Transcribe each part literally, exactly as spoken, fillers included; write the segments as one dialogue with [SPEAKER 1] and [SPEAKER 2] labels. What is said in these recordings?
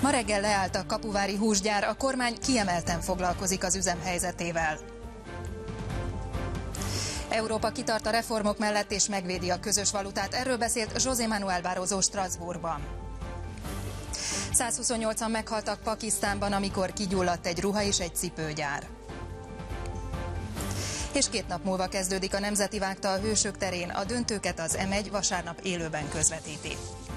[SPEAKER 1] Ma reggel leállt a kapuvári húsgyár, a kormány kiemelten foglalkozik az üzem helyzetével. Európa kitart a reformok mellett és megvédi a közös valutát. Erről beszélt José Manuel Barroso Strasbourgban. százhuszonnyolcan meghaltak Pakisztánban, amikor kigyulladt egy ruha és egy cipőgyár. És két nap múlva kezdődik a Nemzeti Vágta a Hősök terén. A döntőket az em egy vasárnap élőben közvetíti.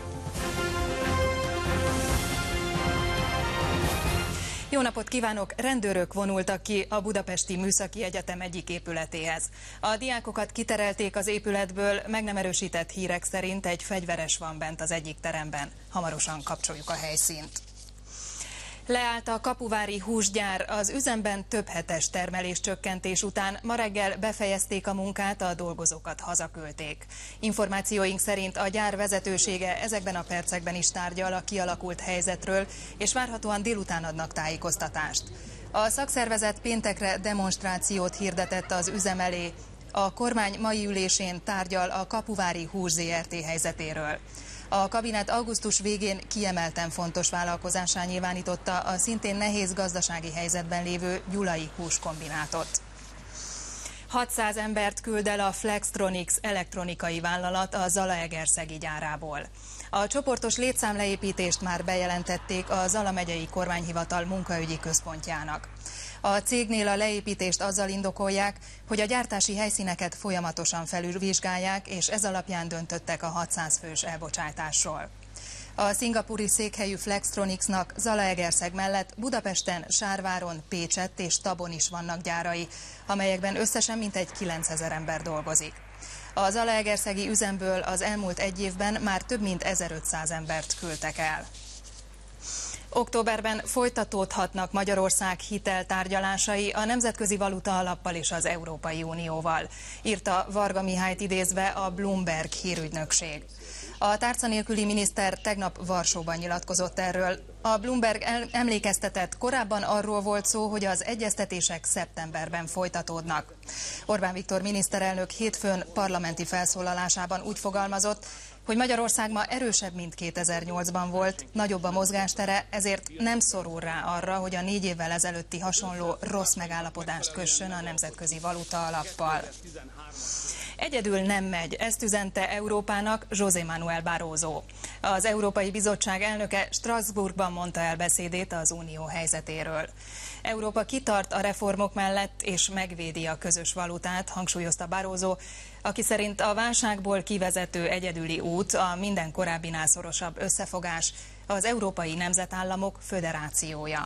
[SPEAKER 1] Jó napot kívánok! Rendőrök vonultak ki a Budapesti Műszaki Egyetem egyik épületéhez. A diákokat kiterelték az épületből, meg nem erősített hírek szerint egy fegyveres van bent az egyik teremben. Hamarosan kapcsoljuk a helyszínt. Leállt a kapuvári húsgyár, az üzemben több hetes termeléscsökkentés után ma reggel befejezték a munkát, a dolgozókat hazaküldték. Információink szerint a gyár vezetősége ezekben a percekben is tárgyal a kialakult helyzetről, és várhatóan délután adnak tájékoztatást. A szakszervezet péntekre demonstrációt hirdetett az üzem elé. A kormány mai ülésén tárgyal a Kapuvári Hús zé er té helyzetéről. A kabinet augusztus végén kiemelten fontos vállalkozássá nyilvánította a szintén nehéz gazdasági helyzetben lévő Gyulai Húskombinátot. hatszáz embert küld el a Flextronics elektronikai vállalat a Zalaegerszegi gyárából. A csoportos létszámleépítést már bejelentették a Zala megyei kormányhivatal munkaügyi központjának. A cégnél a leépítést azzal indokolják, hogy a gyártási helyszíneket folyamatosan felülvizsgálják, és ez alapján döntöttek a hatszáz fős elbocsátásról. A szingapúri székhelyű Flextronicsnak Zalaegerszeg mellett Budapesten, Sárváron, Pécsett és Tabon is vannak gyárai, amelyekben összesen mintegy kilencezer ember dolgozik. A zalaegerszegi üzemből az elmúlt egy évben már több mint ezerötszáz embert küldtek el. Októberben folytatódhatnak Magyarország hiteltárgyalásai a Nemzetközi Valuta Alappal és az Európai Unióval, írta Varga Mihályt idézve a Bloomberg hírügynökség. A tárca nélküli miniszter tegnap Varsóban nyilatkozott erről. A Bloomberg emlékeztetett, korábban arról volt szó, hogy az egyeztetések szeptemberben folytatódnak. Orbán Viktor miniszterelnök hétfőn parlamenti felszólalásában úgy fogalmazott, hogy Magyarország ma erősebb, mint kétezer-nyolcban volt, nagyobb a mozgástere, ezért nem szorul rá arra, hogy a négy évvel ezelőtti hasonló rossz megállapodást kössön a Nemzetközi Valuta Alappal. Egyedül nem megy, ezt üzente Európának José Manuel Barroso. Az Európai Bizottság elnöke Strasbourgban mondta el beszédét az unió helyzetéről. Európa kitart a reformok mellett és megvédi a közös valutát, hangsúlyozta Barroso, aki szerint a válságból kivezető egyedüli út a minden korábbinál szorosabb összefogás, az Európai Nemzetállamok Föderációja.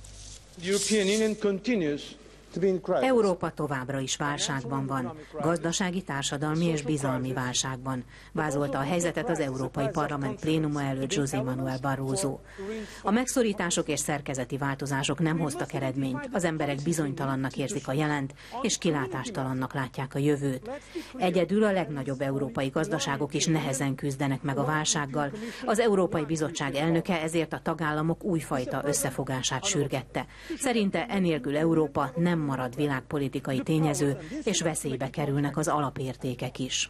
[SPEAKER 2] Európa továbbra is válságban van, gazdasági, társadalmi és bizalmi válságban, vázolta a helyzetet az Európai Parlament plénuma előtt José Manuel Barroso. A megszorítások és szerkezeti változások nem hoztak eredményt, az emberek bizonytalannak érzik a jelent, és kilátástalannak látják a jövőt. Egyedül a legnagyobb európai gazdaságok is nehezen küzdenek meg a válsággal, az Európai Bizottság elnöke ezért a tagállamok újfajta összefogását sürgette. Szerinte enélkül Európa nem marad világpolitikai tényező, és veszélybe kerülnek az alapértékek is.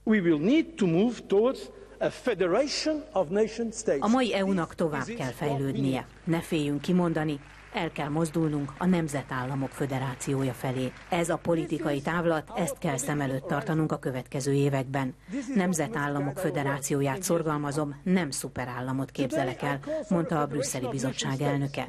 [SPEAKER 2] A mai é u-nak tovább kell fejlődnie. Ne féljünk kimondani, el kell mozdulnunk a nemzetállamok föderációja felé. Ez a politikai távlat, ezt kell szem előtt tartanunk a következő években. Nemzetállamok föderációját szorgalmazom, nem szuperállamot képzelek el, mondta a brüsszeli bizottság elnöke.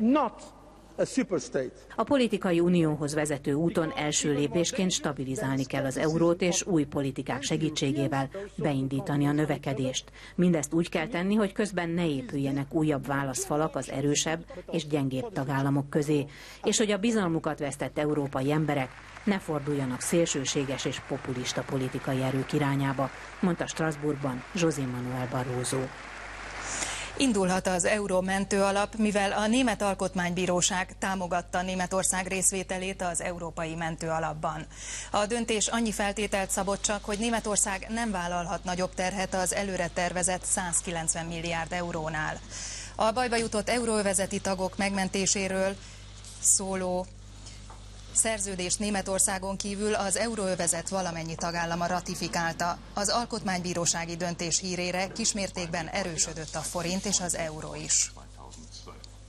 [SPEAKER 2] A politikai unióhoz vezető úton első lépésként stabilizálni kell az eurót, és új politikák segítségével beindítani a növekedést. Mindezt úgy kell tenni, hogy közben ne épüljenek újabb válaszfalak az erősebb és gyengébb tagállamok közé, és hogy a bizalmukat vesztett európai emberek ne forduljanak szélsőséges és populista politikai erők irányába, mondta Strasbourgban José Manuel Barroso.
[SPEAKER 1] Indulhat az euró mentőalap, mivel a Német Alkotmánybíróság támogatta Németország részvételét az európai mentőalapban. A döntés annyi feltételt szabott csak, hogy Németország nem vállalhat nagyobb terhet az előre tervezett százkilencven milliárd eurónál. A bajba jutott euróövezeti tagok megmentéséről szóló szerződést Németországon kívül az euróövezet valamennyi tagállama ratifikálta. Az alkotmánybírósági döntés hírére kismértékben erősödött a forint és az euró is.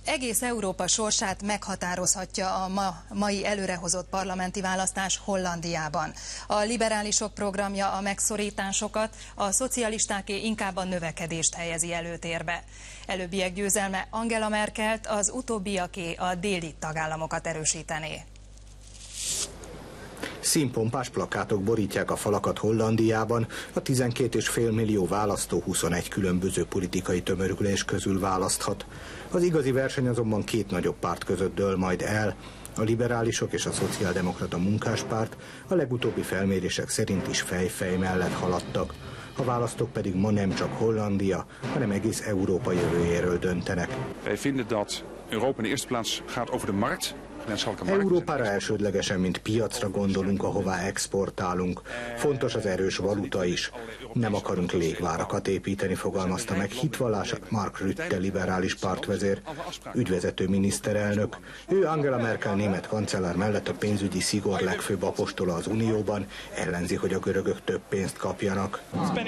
[SPEAKER 1] Egész Európa sorsát meghatározhatja a ma, mai előrehozott parlamenti választás Hollandiában. A liberálisok programja a megszorításokat, a szocialistáké inkább a növekedést helyezi előtérbe. Előbbiek győzelme Angela Merkelt, az utóbbiaké a déli tagállamokat erősítené.
[SPEAKER 3] Színpompás plakátok borítják a falakat Hollandiában, a tizenkét és fél millió választó huszonegy különböző politikai tömörülés közül választhat. Az igazi verseny azonban két nagyobb párt között dől majd el. A liberálisok és a szociáldemokrata munkáspárt a legutóbbi felmérések szerint is fej-fej mellett haladtak. A választók pedig ma nem csak Hollandia, hanem egész Európa jövőjéről döntenek.
[SPEAKER 4] Wij vinden dat Europa in de eerste plaats gaat over de markt.
[SPEAKER 3] Európára elsődlegesen, mint piacra gondolunk, ahová exportálunk. Fontos az erős valuta is. Nem akarunk légvárakat építeni, fogalmazta meg hitvallása Mark Rutte liberális pártvezér, ügyvezető miniszterelnök. Ő Angela Merkel német kancellár mellett a pénzügyi szigor legfőbb apostola az Unióban, ellenzi, hogy a görögök több pénzt kapjanak.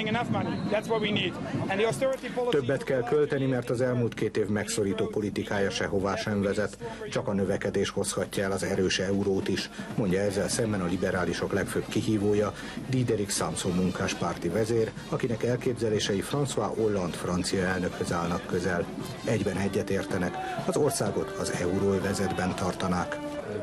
[SPEAKER 3] Többet kell költeni, mert az elmúlt két év megszorító politikája sehová sem vezet, csak a növekedés hozhatja el az erős eurót is, mondja ezzel szemben a liberálisok legfőbb kihívója, Diederik Samson munkáspárti vezér, akinek elképzelései François Hollande francia elnökhöz állnak közel. Egyben egyet értenek, az országot az euróövezetben tartanák.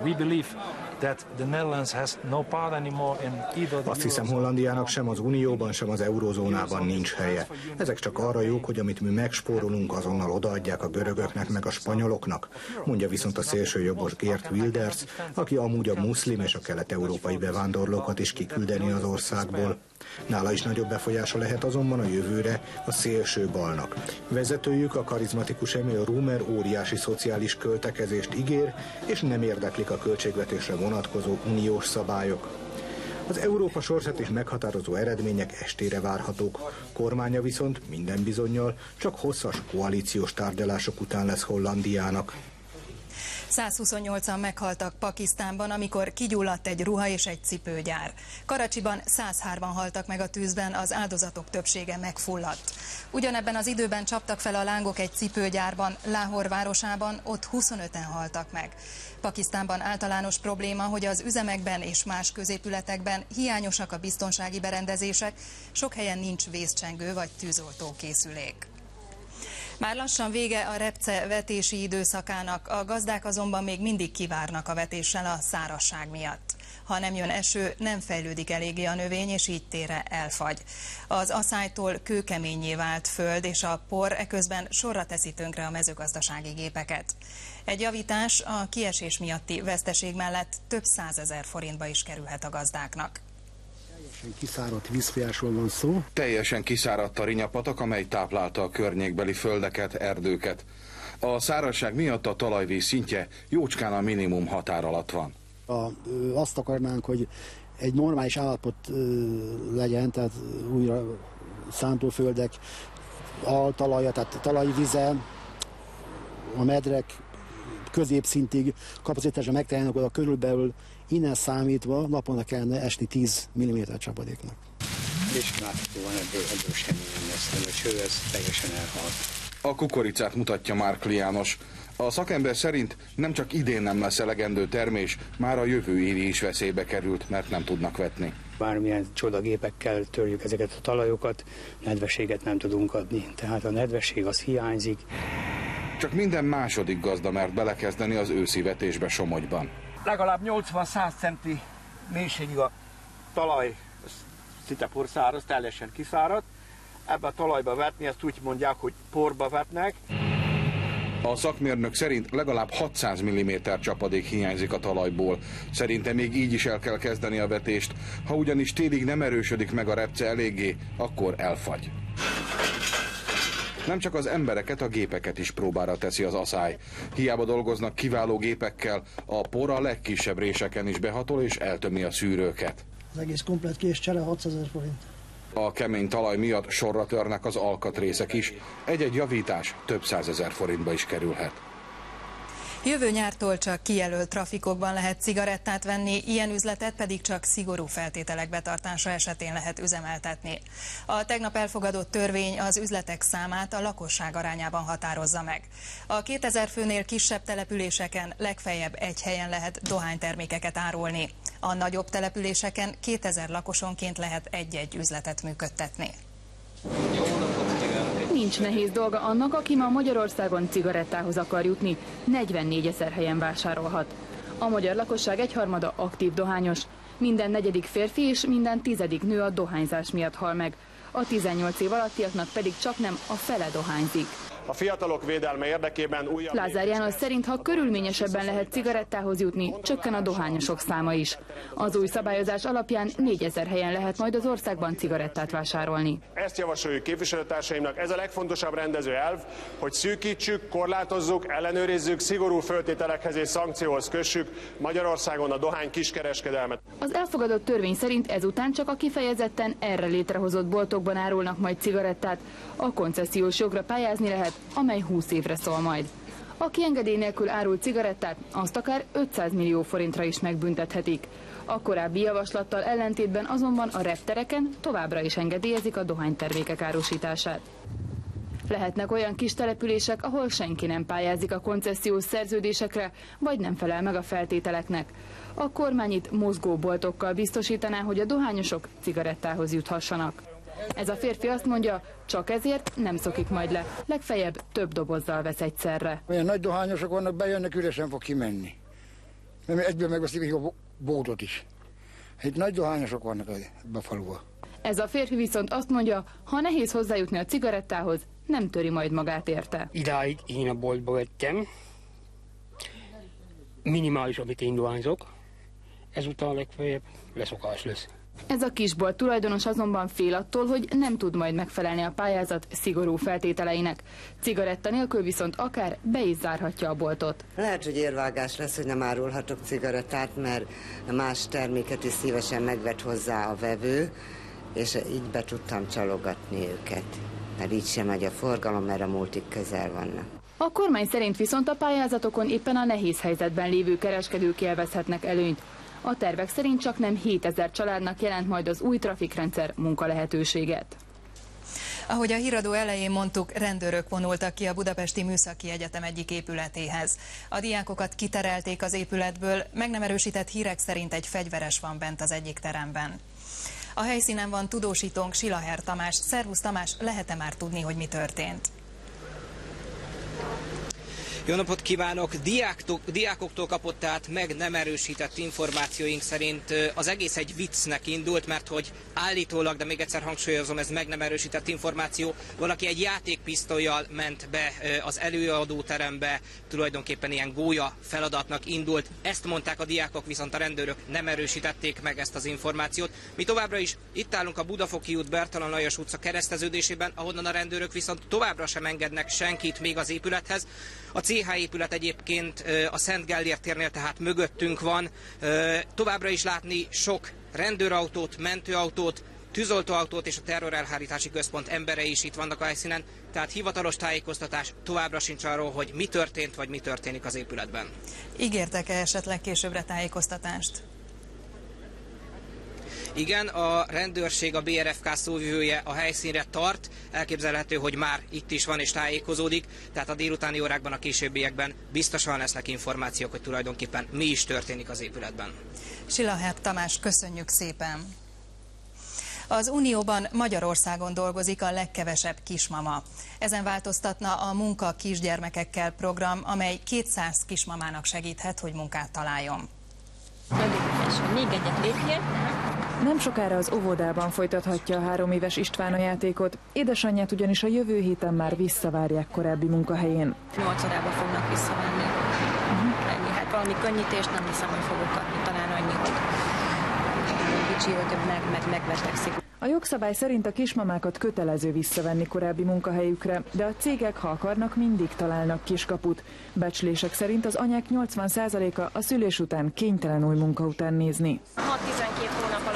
[SPEAKER 3] Azt hiszem, Hollandiának sem az Unióban, sem az eurózónában nincs helye. Ezek csak arra jók, hogy amit mi megspórolunk, azonnal odaadják a görögöknek meg a spanyoloknak, mondja viszont a szélsőjobbos Geert Wilders, aki amúgy a muszlim és a kelet-európai bevándorlókat is kiküldeni az országból. Nála is nagyobb befolyása lehet azonban a jövőre a szélső balnak. Vezetőjük, a karizmatikus Emil Roemer óriási szociális költekezést ígér, és nem érdeklik a költségvetésre vonatkozó uniós szabályok. Az Európa sorsát is meghatározó eredmények estére várhatók. Kormánya viszont minden bizonnyal csak hosszas koalíciós tárgyalások után lesz Hollandiának.
[SPEAKER 1] százhuszonnyolcan meghaltak Pakisztánban, amikor kigyulladt egy ruha és egy cipőgyár. Karacsiban százhárman haltak meg a tűzben, az áldozatok többsége megfulladt. Ugyanebben az időben csaptak fel a lángok egy cipőgyárban, Lahore városában, ott huszonöten haltak meg. Pakisztánban általános probléma, hogy az üzemekben és más középületekben hiányosak a biztonsági berendezések, sok helyen nincs vészcsengő vagy tűzoltókészülék. Már lassan vége a repce vetési időszakának, a gazdák azonban még mindig kivárnak a vetéssel a szárazság miatt. Ha nem jön eső, nem fejlődik eléggé a növény, és így térre elfagy. Az aszálytól kőkeményé vált föld, és a por eközben sorra teszi tönkre a mezőgazdasági gépeket. Egy javítás a kiesés miatti veszteség mellett több százezer forintba is kerülhet a gazdáknak.
[SPEAKER 5] Kiszáradt vízfolyásról van szó.
[SPEAKER 6] Teljesen kiszáradt a Rinyapatak, amely táplálta a környékbeli földeket, erdőket. A szárazság miatt a talajvíz szintje jócskán a minimum határ alatt van.
[SPEAKER 5] A, azt akarnánk, hogy egy normális állapot legyen, tehát újra szántóföldek, altalaja, tehát talajvize, a medrek középszintig kapacitásra megtalálnak oda körülbelül, innen számítva naponta kellene esni tíz milliméter csapadéknak.
[SPEAKER 7] És láthatóan ebből, ebből semmi nem lesz, a ső, ez teljesen elhalt.
[SPEAKER 6] A kukoricát mutatja Márkli János. A szakember szerint nem csak idén nem lesz elegendő termés, már a jövő évi is veszélybe került, mert nem tudnak vetni.
[SPEAKER 7] Bármilyen csodagépekkel törjük ezeket a talajokat, nedvességet nem tudunk adni, tehát a nedvesség az hiányzik.
[SPEAKER 6] Csak minden második gazda mert belekezdeni az őszi vetésbe Somogyban.
[SPEAKER 8] Legalább nyolcvan-száz centi mélységig a talaj szinte porszáraz, teljesen kiszáradt. Ebbe a talajba vetni, ezt úgy mondják, hogy porba vetnek.
[SPEAKER 6] A szakmérnök szerint legalább hatszáz milliméter csapadék hiányzik a talajból. Szerinte még így is el kell kezdeni a vetést. Ha ugyanis télig nem erősödik meg a repce eléggé, akkor elfagy. Nem csak az embereket, a gépeket is próbára teszi az aszály. Hiába dolgoznak kiváló gépekkel, a por a legkisebb réseken is behatol és eltömi a szűrőket.
[SPEAKER 5] Az egész komplett késcsere hatszázezer forint.
[SPEAKER 6] A kemény talaj miatt sorra törnek az alkatrészek is. Egy-egy javítás több százezer forintba is kerülhet.
[SPEAKER 1] Jövő nyártól csak kijelölt trafikokban lehet cigarettát venni, ilyen üzletet pedig csak szigorú feltételek betartása esetén lehet üzemeltetni. A tegnap elfogadott törvény az üzletek számát a lakosság arányában határozza meg. A kétezer főnél kisebb településeken legfeljebb egy helyen lehet dohánytermékeket árulni. A nagyobb településeken kétezer lakosonként lehet egy-egy üzletet működtetni.
[SPEAKER 9] Nincs nehéz dolga annak, aki ma Magyarországon cigarettához akar jutni, negyvennégyezer helyen vásárolhat. A magyar lakosság egyharmada aktív dohányos, minden negyedik férfi és minden tizedik nő a dohányzás miatt hal meg. A tizennyolc év alattiaknak pedig csaknem a fele dohányzik.
[SPEAKER 10] A fiatalok védelme érdekében újabb...
[SPEAKER 9] Lázár János szerint, ha körülményesebben lehet cigarettához jutni, csökken a dohányosok száma is. Az új szabályozás alapján négyezer helyen lehet majd az országban cigarettát vásárolni.
[SPEAKER 10] Ezt javasoljuk képviselőtársaimnak, ez a legfontosabb rendező elv, hogy szűkítsük, korlátozzuk, ellenőrizzük, szigorú föltételekhez és szankcióhoz kössük Magyarországon a dohány kiskereskedelmet.
[SPEAKER 9] Az elfogadott törvény szerint ezután csak a kifejezetten erre létrehozott boltokban árulnak majd cigarettát. A koncesziós jogra pályázni lehet, amely húsz évre szól majd. Aki engedély nélkül árul cigarettát, azt akár ötszáz millió forintra is megbüntethetik. A korábbi javaslattal ellentétben azonban a reptereken továbbra is engedélyezik a dohánytermékek árusítását. Lehetnek olyan kis települések, ahol senki nem pályázik a koncesziós szerződésekre, vagy nem felel meg a feltételeknek. A kormány itt mozgóboltokkal biztosítaná, hogy a dohányosok cigarettához juthassanak. Ez a férfi azt mondja, csak ezért nem szokik majd le, legfeljebb több dobozzal vesz egyszerre.
[SPEAKER 11] Olyan nagy dohányosok vannak, bejönnek, üresen fog kimenni. Mert egyből megveszik a bótot is. Itt nagy dohányosok vannak ebbe a faluba.
[SPEAKER 9] Ez a férfi viszont azt mondja, ha nehéz hozzájutni a cigarettához, nem töri majd magát érte.
[SPEAKER 7] Idáig én a boltba vettem, minimális, amit én dohányzok, ezután legfeljebb leszokás lesz.
[SPEAKER 9] Ez a kisbolt tulajdonos azonban fél attól, hogy nem tud majd megfelelni a pályázat szigorú feltételeinek. Cigaretta nélkül viszont akár be is zárhatja a boltot.
[SPEAKER 12] Lehet, hogy érvágás lesz, hogy nem árulhatok cigarettát, mert más terméket is szívesen megvet hozzá a vevő, és így be tudtam csalogatni őket. Mert így sem megy a forgalom, mert a multik közel vannak.
[SPEAKER 9] A kormány szerint viszont a pályázatokon éppen a nehéz helyzetben lévő kereskedők élvezhetnek előnyt. A tervek szerint csak nem hétezer családnak jelent majd az új trafikrendszer munkalehetőséget.
[SPEAKER 1] Ahogy a híradó elején mondtuk, rendőrök vonultak ki a Budapesti Műszaki Egyetem egyik épületéhez. A diákokat kiterelték az épületből, meg nem erősített hírek szerint egy fegyveres van bent az egyik teremben. A helyszínen van tudósítónk Silaher Tamás. Szervusz Tamás, lehet-e már tudni, hogy mi történt?
[SPEAKER 13] Jó napot kívánok! Diáktól, diákoktól kapott át meg nem erősített információink szerint az egész egy viccnek indult, mert hogy állítólag, de még egyszer hangsúlyozom, ez meg nem erősített információ, valaki egy játékpisztollyal ment be az előadóterembe, tulajdonképpen ilyen gólya feladatnak indult. Ezt mondták a diákok, viszont a rendőrök nem erősítették meg ezt az információt. Mi továbbra is itt állunk a Budafoki út Bertalan Lajos utca kereszteződésében, ahonnan a rendőrök viszont továbbra sem engednek senkit még az épülethez. A cé há épület egyébként a Szent Gellért térnél, tehát mögöttünk van. Továbbra is látni sok rendőrautót, mentőautót, tűzoltóautót és a terrorelhárítási központ emberei is itt vannak a helyszínen, tehát hivatalos tájékoztatás továbbra sincs arról, hogy mi történt, vagy mi történik az épületben.
[SPEAKER 1] Ígértek-e esetleg későbbre tájékoztatást?
[SPEAKER 13] Igen, a rendőrség, a bé er ef ká szóvivője a helyszínre tart, elképzelhető, hogy már itt is van és tájékozódik, tehát a délutáni órákban, a későbbiekben biztosan lesznek információk, hogy tulajdonképpen mi is történik az épületben.
[SPEAKER 1] Silaher Tamás, köszönjük szépen! Az Unióban Magyarországon dolgozik a legkevesebb kismama. Ezen változtatna a Munka kisgyermekekkel program, amely kétszáz kismamának segíthet, hogy munkát találjon.
[SPEAKER 14] Még egyet lépjél.
[SPEAKER 15] Nem sokára az óvodában folytathatja a három éves István a játékot. Édesanyját ugyanis a jövő héten már visszavárják korábbi munkahelyén.
[SPEAKER 14] Nyolc órába fognak visszavenni. Uh-huh. Ennyi, hát valami könnyítést nem hiszem, hogy fogok kapni, talán annyi, hogy kicsi, hogy meg, meg, megbetegszik.
[SPEAKER 15] A jogszabály szerint a kismamákat kötelező visszavenni korábbi munkahelyükre, de a cégek, ha akarnak, mindig találnak kiskaput. Becslések szerint az anyák nyolcvan százaléka a szülés után kénytelen új munka után nézni.
[SPEAKER 14] hat-tizenkét hónap alatt lehet.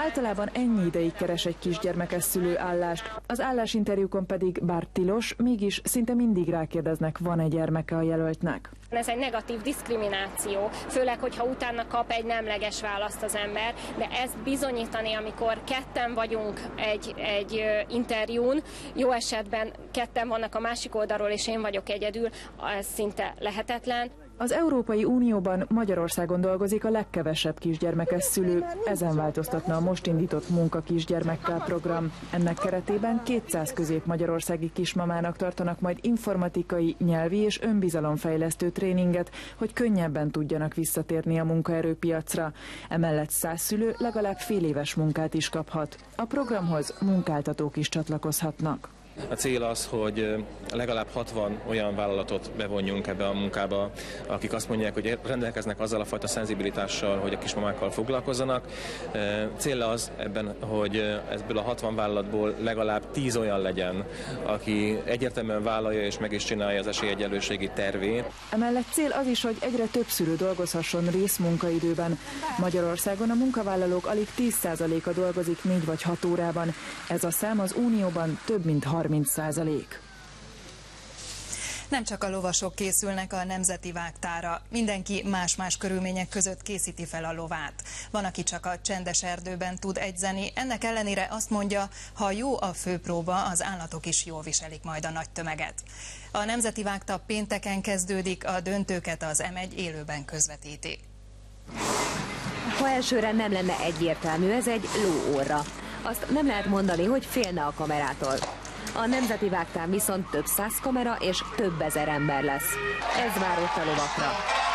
[SPEAKER 15] Általában ennyi ideig keres egy kisgyermekes szülő állást. Az állásinterjúkon pedig, bár tilos, mégis szinte mindig rákérdeznek, van-e gyermeke a jelöltnek.
[SPEAKER 16] Ez egy negatív diszkrimináció, főleg, hogyha utána kap egy nemleges választ az ember, de ezt bizonyítani, amikor ketten vagyunk egy, egy interjún, jó esetben ketten vannak a másik oldalról, és én vagyok egyedül, ez szinte lehetetlen.
[SPEAKER 15] Az Európai Unióban Magyarországon dolgozik a legkevesebb kisgyermekes szülő. Ezen változtatna a most indított Munka kisgyermekkel program. Ennek keretében kétszáz közép-magyarországi kismamának tartanak majd informatikai, nyelvi és önbizalomfejlesztő tréninget, hogy könnyebben tudjanak visszatérni a munkaerőpiacra. Emellett száz szülő legalább fél éves munkát is kaphat. A programhoz munkáltatók is csatlakozhatnak.
[SPEAKER 17] A cél az, hogy legalább hatvan olyan vállalatot bevonjunk ebbe a munkába, akik azt mondják, hogy rendelkeznek azzal a fajta szenzibilitással, hogy a kismamákkal foglalkozzanak. Cél az ebben, hogy ebből a hatvan vállalatból legalább tíz olyan legyen, aki egyértelműen vállalja és meg is csinálja az esélyegyenlőségi tervét.
[SPEAKER 15] Emellett cél az is, hogy egyre több szülő dolgozhasson részmunkaidőben. Magyarországon a munkavállalók alig tíz százaléka dolgozik négy vagy hat órában. Ez a szám az Unióban több mint harminc százalék.
[SPEAKER 1] Nem csak a lovasok készülnek a nemzeti vágtára, mindenki más-más körülmények között készíti fel a lovát. Van, aki csak a csendes erdőben tud edzeni, ennek ellenére azt mondja, ha jó a főpróba, az állatok is jól viselik majd a nagy tömeget. A nemzeti vágta pénteken kezdődik, a döntőket az em egy élőben közvetíti.
[SPEAKER 18] Ha elsőre nem lenne egyértelmű, ez egy lóorra. Azt nem lehet mondani, hogy félne a kamerától. A nemzeti vágtán viszont több száz kamera és több ezer ember lesz. Ez vár ott a lovakra.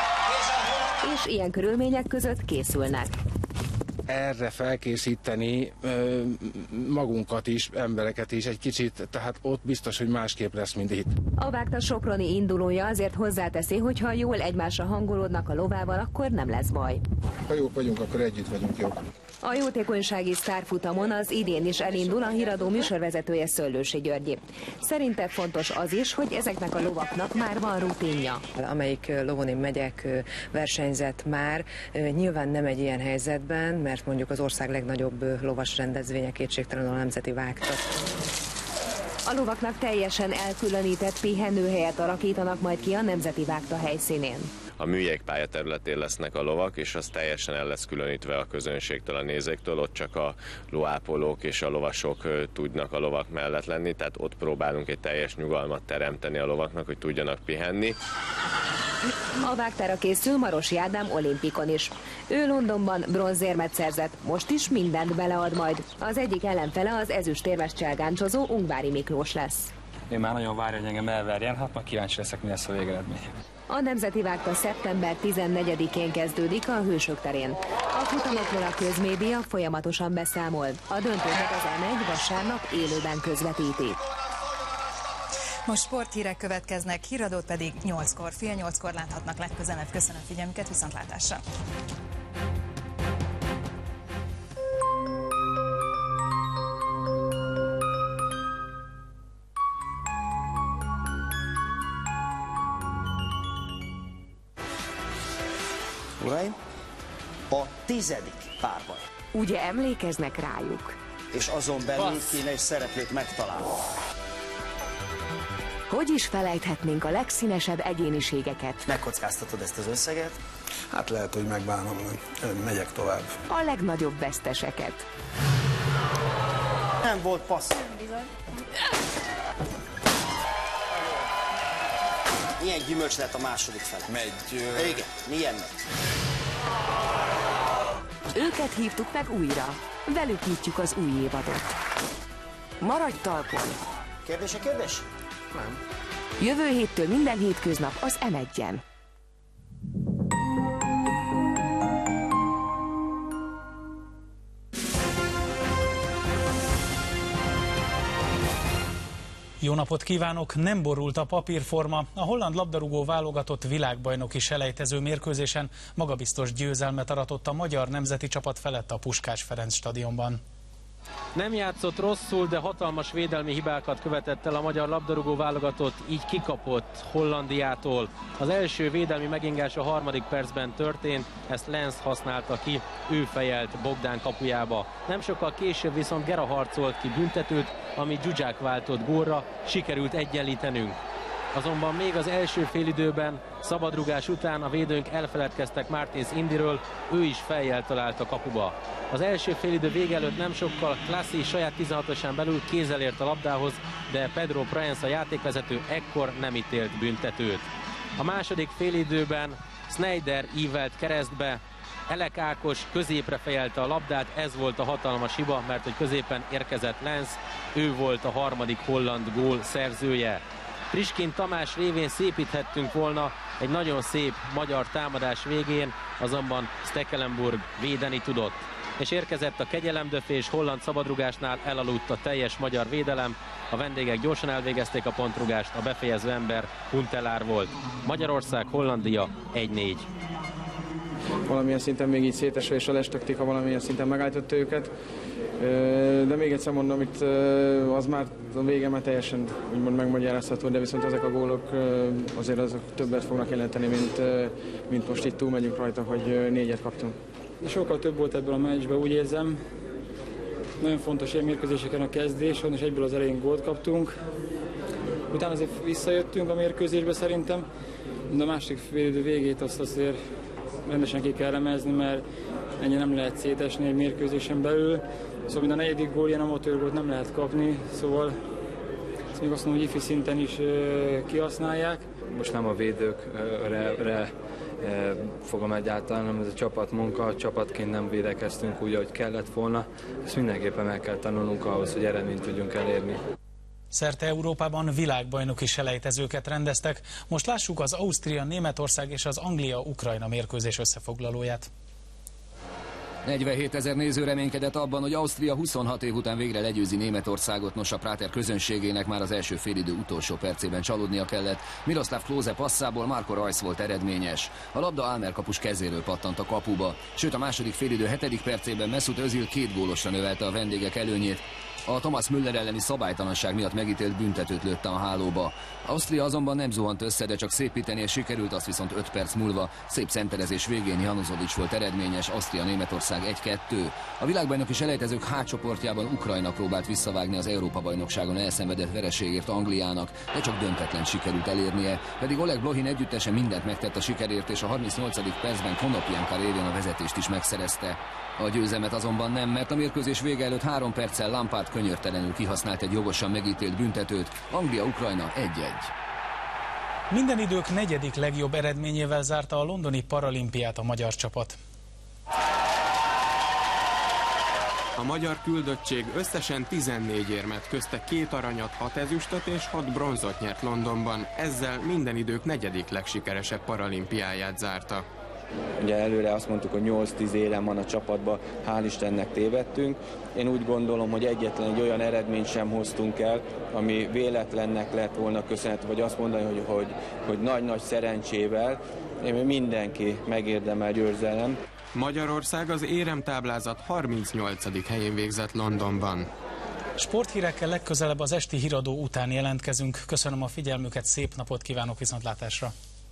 [SPEAKER 18] És ilyen körülmények között készülnek.
[SPEAKER 19] Erre felkészíteni ö, magunkat is, embereket is egy kicsit, tehát ott biztos, hogy másképp lesz, mint itt.
[SPEAKER 18] A vágta soproni indulója azért hozzáteszi, hogy ha jól egymásra hangolódnak a lovával, akkor nem lesz baj.
[SPEAKER 19] Ha jók vagyunk, akkor együtt vagyunk jók.
[SPEAKER 18] A jótékonysági sztárfutamon az idén is elindul a híradó műsorvezetője, Szöllősi Györgyi. Szerinte fontos az is, hogy ezeknek a lovaknak már van rutinja.
[SPEAKER 20] Amelyik lovon én megyek, versenyzett már, nyilván nem egy ilyen helyzetben, mert mondjuk az ország legnagyobb lovas rendezvénye kétségtelenül a nemzeti vágta.
[SPEAKER 18] A lovaknak teljesen elkülönített pihenőhelyet alakítanak majd ki a nemzeti vágta helyszínén.
[SPEAKER 21] A műjégpálya területén lesznek a lovak, és az teljesen el lesz különítve a közönségtől, a nézőktől, ott csak a lóápolók és a lovasok tudnak a lovak mellett lenni, tehát ott próbálunk egy teljes nyugalmat teremteni a lovaknak, hogy tudjanak pihenni.
[SPEAKER 18] A vágtára készül Marosi Ádám olimpikon is. Ő Londonban bronzérmet szerzett, most is mindent belead majd. Az egyik ellenfele az ezüstérmes cselgáncsozó Ungvári Miklós lesz.
[SPEAKER 22] Én már nagyon várja, hogy engem elverjen, hát már kíváncsi leszek, mi lesz a végeredmény.
[SPEAKER 18] A nemzeti vágta szeptember tizennegyedikén kezdődik a Hősök terén. A futamokról a közmédia folyamatosan beszámol. A döntőket az em egy vasárnap élőben közvetíti.
[SPEAKER 1] Most sporthírek következnek, híradót pedig nyolckor, fél nyolckor láthatnak legközelebb. Köszönöm figyelmüket, viszontlátásra!
[SPEAKER 23] Uraim, a tizedik párbaj.
[SPEAKER 18] Ugye emlékeznek rájuk?
[SPEAKER 23] És azon belül kéne egy szereplőt megtalálni.
[SPEAKER 18] Hogy is felejthetnénk a legszínesebb egyéniségeket?
[SPEAKER 23] Megkockáztatod ezt az összeget?
[SPEAKER 19] Hát lehet, hogy megbánom, megyek tovább.
[SPEAKER 18] A legnagyobb veszteseket.
[SPEAKER 23] Nem volt passz. Milyen gyümölcs lett a második fele?
[SPEAKER 19] Megy.
[SPEAKER 23] Ö... Igen, milyen megy?
[SPEAKER 18] Őket hívtuk meg újra. Velük nyitjuk az új évadot. Maradj talpon!
[SPEAKER 23] Kérdés a kérdés? Nem.
[SPEAKER 18] Jövő héttől minden hétköznap az em egyen.
[SPEAKER 24] Jó napot kívánok! Nem borult a papírforma. A holland labdarúgó válogatott világbajnoki selejtező mérkőzésen magabiztos győzelmet aratott a magyar nemzeti csapat felett a Puskás Ferenc stadionban.
[SPEAKER 2] Nem játszott rosszul, de hatalmas védelmi hibákat követett el a magyar labdarúgó válogatott, így kikapott Hollandiától. Az első védelmi megingás a harmadik percben történt, ezt Lenz használta ki, ő fejelt Bogdán kapujába. Nem sokkal később viszont Gera harcolt ki büntetőt, ami Zsuzsák váltott gólra, sikerült egyenlítenünk. Azonban még az első félidőben, szabadrugás után a védőnk elfeledkeztek Martins Indiről, ő is fejjel talált a kapuba. Az első félidő vége előtt nem sokkal Klassi saját tizenhatosán belül kézzel ért a labdához, de Pedro Praenz a játékvezető ekkor nem ítélt büntetőt. A második félidőben Sneijder ívelt keresztbe, Elek Ákos középre fejelte a labdát, ez volt a hatalmas hiba, mert hogy középen érkezett Lenz, ő volt a harmadik holland gól szerzője. Priskin Tamás révén szépíthettünk volna egy nagyon szép magyar támadás végén, azonban Stekelenburg védeni tudott. És érkezett a kegyelemdöfés, holland szabadrugásnál elaludt a teljes magyar védelem, a vendégek gyorsan elvégezték a pontrugást, a befejező ember Huntelaar volt. Magyarország, Hollandia egy négy.
[SPEAKER 3] Valamilyen szinten még így szétesve, és a les taktika valamilyen szinten megállította őket. De még egyszer mondom, itt az már a vége már teljesen úgymond megmagyarázható, de viszont ezek a gólok azért azok többet fognak jelenteni, mint, mint most itt túl megyünk rajta, hogy négyet kaptunk.
[SPEAKER 22] Sokkal több volt ebből a meccsben, úgy érzem. Nagyon fontos ilyen mérkőzéseken a kezdés, és egyből az elején gólt kaptunk. Utána azért visszajöttünk a mérkőzésbe szerintem, de a másik félidő végét azt azért rendesen ki kell remezni, mert ennyi nem lehet szétesni egy mérkőzésen belül. Szóval mind a negyedik gól, ilyen amatőr gólt nem lehet kapni, szóval ezt még azt mondom, hogy ifi szinten is kihasználják.
[SPEAKER 4] Most nem a védőkre fogom egyáltalán, hanem ez a csapatmunka, csapatként nem védekeztünk úgy, ahogy kellett volna. Ezt mindenképpen meg kell tanulnunk ahhoz, hogy eredményt tudjunk elérni.
[SPEAKER 24] Szerte Európában világbajnoki selejtezőket rendeztek. Most lássuk az Ausztria, Németország és az Anglia-Ukrajna mérkőzés összefoglalóját.
[SPEAKER 8] negyvenhétezer néző reménykedett abban, hogy Ausztria huszonhat év után végre legyőzi Németországot, nos a Prater közönségének már az első félidő utolsó percében csalódnia kellett. Miroslav Klose passzából Marco Reus volt eredményes. A labda Almer kapus kezéről pattant a kapuba, sőt a második félidő hetedik percében Mesut Özil két gólosra növelte a vendégek előnyét. A Thomas Müller elleni szabálytalanság miatt megítélt büntetőt lőtte a hálóba. Ausztria azonban nem zuhant össze, de csak szépítenie sikerült, azt viszont öt perc múlva. Szép szenterezés végén Januzovic volt eredményes, Ausztria-Németország egy kettő. A világbajnoki selejtezők H csoportjában Ukrajna próbált visszavágni az Európa-bajnokságon elszenvedett vereségért Angliának, de csak döntetlen sikerült elérnie, pedig Oleg Blohin együttesen mindent megtett a sikerért, és a harmincnyolcadik percben Konoplyanka révén a vezetést is megszerezte. A győzelmet azonban nem, mert a mérkőzés vége előtt három perccel Lampard könyörtelenül kihasznált egy jogosan megítélt büntetőt. Anglia-Ukrajna egy egy.
[SPEAKER 24] Minden idők negyedik legjobb eredményével zárta a londoni paralimpiát a magyar csapat.
[SPEAKER 25] A magyar küldöttség összesen tizennégy érmet, közte két aranyat, hat ezüstöt és hat bronzot nyert Londonban, ezzel minden idők negyedik legsikeresebb paralimpiáját zárta.
[SPEAKER 26] Ugye előre azt mondtuk, hogy nyolc-tíz élem van a csapatban, hál' Istennek tévedtünk. Én úgy gondolom, hogy egyetlen egy olyan eredményt sem hoztunk el, ami véletlennek lett volna köszönhető, vagy azt mondani, hogy, hogy, hogy nagy-nagy szerencsével. Mindenki megérdemel győzelem.
[SPEAKER 25] Magyarország az éremtáblázat harmincnyolcadik helyén végzett Londonban.
[SPEAKER 24] Sporthírekkel legközelebb az esti híradó után jelentkezünk. Köszönöm a figyelmüket, szép napot kívánok, viszontlátásra!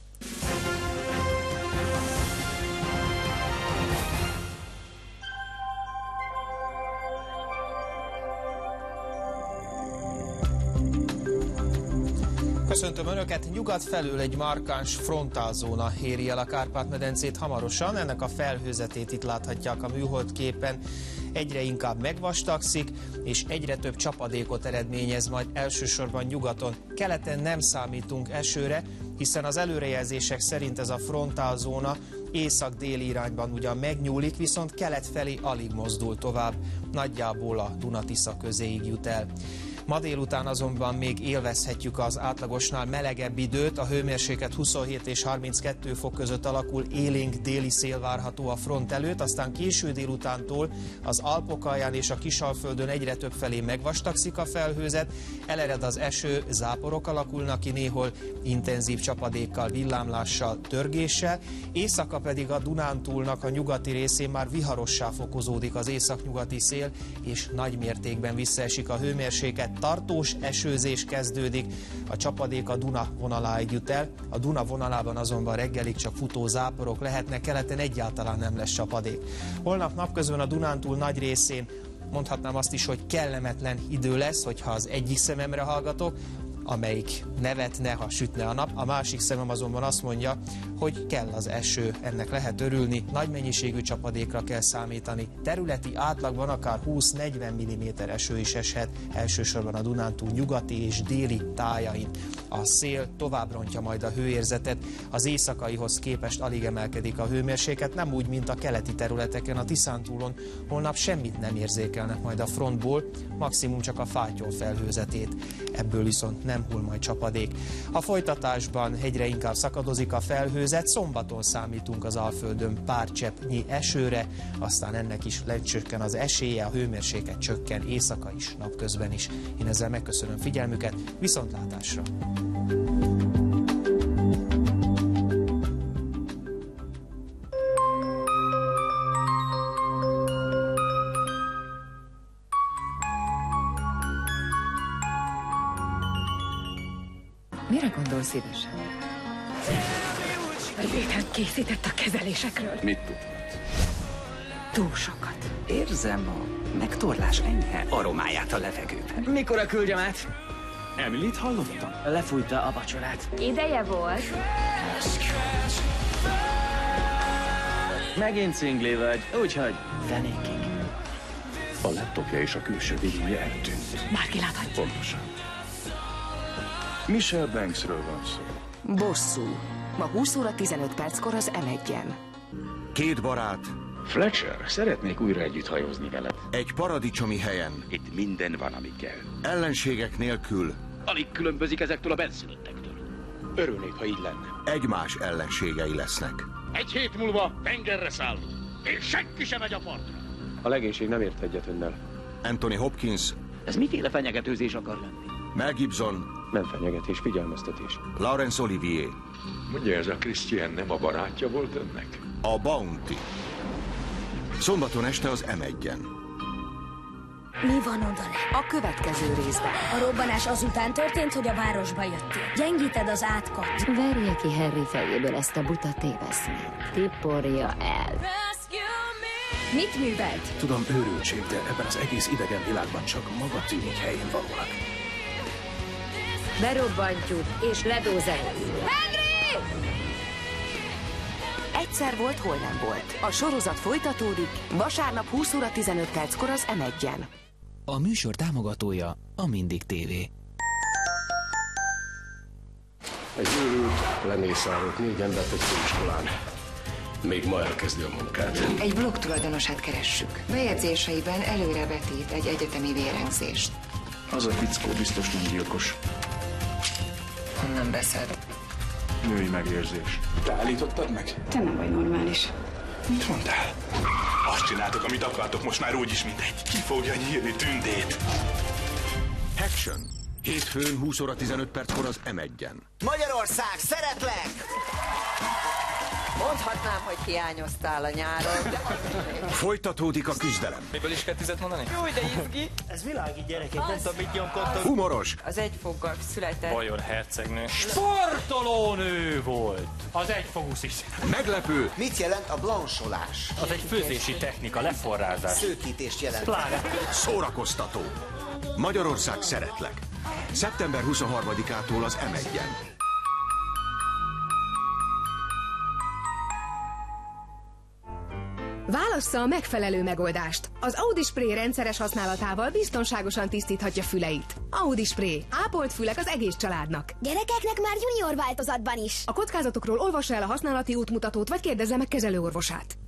[SPEAKER 27] Köszöntöm Önöket! Nyugat felől egy markáns frontálzóna éri el a Kárpát-medencét hamarosan. Ennek a felhőzetét itt láthatják a műholdképen. Egyre inkább megvastagszik, és egyre több csapadékot eredményez majd elsősorban nyugaton. Keleten nem számítunk esőre, hiszen az előrejelzések szerint ez a frontálzóna észak-déli irányban ugyan megnyúlik, viszont kelet felé alig mozdul tovább. Nagyjából a Duna-Tisza közéig jut el. Ma délután azonban még élvezhetjük az átlagosnál melegebb időt, a hőmérséklet huszonhét és harminckettő fok között alakul, élénk déli szél várható a front előtt, aztán késő délutántól az Alpok alján és a Kisalföldön egyre több felé megvastagszik a felhőzet, elered az eső, záporok alakulnak ki néhol, intenzív csapadékkal, villámlással, törgéssel, éjszaka pedig a Dunántúlnak a nyugati részén már viharossá fokozódik az északnyugati szél, és nagy mértékben visszaesik a hőmérséklet, tartós esőzés kezdődik, a csapadék a Duna vonaláig jut el, a Duna vonalában azonban reggelig csak futó záporok lehetnek, keleten egyáltalán nem lesz csapadék. Holnap napközben a Dunántúl nagy részén mondhatnám azt is, hogy kellemetlen idő lesz, hogyha az egyik szememre hallgatok, amelyik nevetne, ha sütne a nap. A másik szemem azonban azt mondja, hogy kell az eső, ennek lehet örülni, nagy mennyiségű csapadékra kell számítani. Területi átlagban akár húsz-negyven milliméter eső is eshet, elsősorban a Dunántúl nyugati és déli tájain. A szél tovább rontja majd a hőérzetet, az éjszakaihoz képest alig emelkedik a hőmérséklet, nem úgy, mint a keleti területeken, a Tiszántúlon. Holnap semmit nem érzékelnek majd a frontból, maximum csak a fátyol felhőzetét. Ebből viszont nem nem hull majd csapadék. A folytatásban egyre inkább szakadozik a felhőzet, szombaton számítunk az Alföldön pár cseppnyi esőre, aztán ennek is lecsökken az esélye, a hőmérséklet csökken éjszaka is, napközben is. Én ezzel megköszönöm figyelmüket, viszontlátásra!
[SPEAKER 5] Mire gondol szívesen? Az ételt készített a kezelésekről.
[SPEAKER 6] Mit tudhat?
[SPEAKER 5] Túl sokat.
[SPEAKER 6] Érzem a megtorlás enyhe aromáját a levegőben.
[SPEAKER 7] Mikor küldjem át? Emilit hallottam? Lefújta a vacsorát.
[SPEAKER 5] Ideje volt.
[SPEAKER 7] Megint szingli vagy, úgyhogy fenékig.
[SPEAKER 6] A laptopja és a külső videója eltűnt.
[SPEAKER 5] Bárki láthatja.
[SPEAKER 6] Pontosan. Michelle Banksről van szó.
[SPEAKER 5] Bosszú. Ma húsz óra tizenöt perckor az em egyen.
[SPEAKER 9] Két barát.
[SPEAKER 6] Fletcher, szeretnék újra együtt hajózni veled.
[SPEAKER 9] Egy paradicsomi helyen.
[SPEAKER 6] Itt minden van, ami kell.
[SPEAKER 9] Ellenségek nélkül.
[SPEAKER 6] Alig különbözik ezektől a benszülöttektől. Örülnék, ha így lenne.
[SPEAKER 9] Egymás ellenségei lesznek.
[SPEAKER 6] Egy hét múlva tengerre szállunk, és senki sem megy a partra.
[SPEAKER 4] A legénység nem ért egyet önnel.
[SPEAKER 9] Anthony Hopkins.
[SPEAKER 6] Ez miféle fenyegetőzés akar lenni?
[SPEAKER 9] Mel Gibson.
[SPEAKER 4] Nem fenyegetés, figyelmeztetés.
[SPEAKER 9] Laurence Olivier.
[SPEAKER 6] Mondja, ez a Christian nem a barátja volt önnek?
[SPEAKER 9] A Bounty. Szombaton este az em egyen.
[SPEAKER 10] Mi van odale?
[SPEAKER 5] A következő részben.
[SPEAKER 10] A robbanás azután történt, hogy a városba jöttél. Gyengíted az átkot.
[SPEAKER 11] Verje ki Harry fejéből ezt a buta téveszmét. Tiporja el.
[SPEAKER 5] Mit művelt?
[SPEAKER 6] Tudom, őrültség, de ebben az egész idegen világban csak maga tűnik helyén valónak.
[SPEAKER 5] Berobbantjuk és ledózerjük.
[SPEAKER 10] Henry!
[SPEAKER 5] Egyszer volt, hol nem volt. A sorozat folytatódik, vasárnap húsz óra tizenöt perckor az em egyen.
[SPEAKER 12] A műsor támogatója a Mindig té vé.
[SPEAKER 6] Egy őrült, lemészárolt négy embert egy főiskolán. Még ma elkezdi a munkát.
[SPEAKER 5] Egy blog tulajdonosát keressük. Bejegyzéseiben előrevetít egy egyetemi vérengzést.
[SPEAKER 6] Az a fickó biztos nem gyilkos.
[SPEAKER 5] Honnan beszél?
[SPEAKER 6] Női megérzés. Te állítottad meg?
[SPEAKER 5] Te nem vagy normális.
[SPEAKER 6] Mit mondtál? Azt csináltok, amit akartok, most már úgyis mindegy. Ki fogja nyírni Tündét?
[SPEAKER 9] Action. Hétfőn húsz óra tizenöt perckor az em egyen.
[SPEAKER 23] Magyarország, szeretlek!
[SPEAKER 5] Mondhatnám, hogy hiányoztál a nyáron.
[SPEAKER 9] Folytatódik a küzdelem.
[SPEAKER 28] Miből is kell tizet mondani?
[SPEAKER 5] Jó, de izgi.
[SPEAKER 7] Ez világi gyerekek, nem tudom, mit nyomkodtok.
[SPEAKER 9] Humoros.
[SPEAKER 5] Az egyfoggal született.
[SPEAKER 28] Bajor hercegnő. Sportolónő volt! Az egyfogú is.
[SPEAKER 9] Meglepő.
[SPEAKER 23] Mit jelent a blansolás?
[SPEAKER 28] Az egy főzési technika, leforrázás.
[SPEAKER 23] Szőkítést jelent.
[SPEAKER 28] Pláne.
[SPEAKER 9] Szórakoztató. Magyarország, szeretlek. szeptember huszonharmadikától az em egyen.
[SPEAKER 29] Válassza a megfelelő megoldást. Az Audi Spray rendszeres használatával biztonságosan tisztíthatja füleit. Audi Spray. Ápolt fülek az egész családnak.
[SPEAKER 10] Gyerekeknek már junior változatban is.
[SPEAKER 29] A kockázatokról olvassa el a használati útmutatót, vagy kérdezze meg kezelőorvosát.